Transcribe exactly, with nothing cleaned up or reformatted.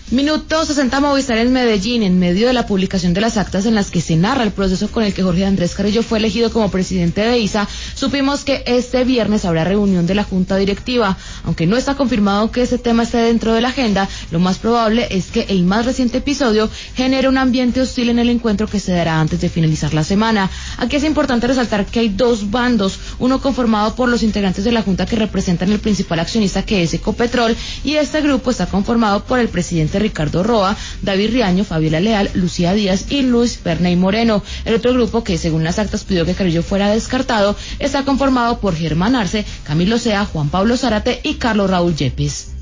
Minuto sesenta Movistar en Medellín, en medio de la publicación de las actas en las que se narra el proceso con el que Jorge Andrés Carrillo fue elegido como presidente de I S A, supimos que este viernes habrá reunión de la Junta Directiva. Aunque no está confirmado que ese tema esté dentro de la agenda, lo más probable es que el más reciente episodio genere un ambiente hostil en el encuentro que se dará antes de finalizar la semana. Aquí es importante resaltar que hay dos bandos, uno conformado por los integrantes de la Junta que representan el principal accionista, que es Ecopetrol, y este grupo está conformado por el presidente Ricardo Roa, David Riaño, Fabiola Leal, Lucía Díaz y Luis Perney Moreno. El otro grupo, que según las actas pidió que Carrillo fuera descartado, está conformado por Germán Arce, Camilo Sea, Juan Pablo Zárate y Carlos Raúl Yepes.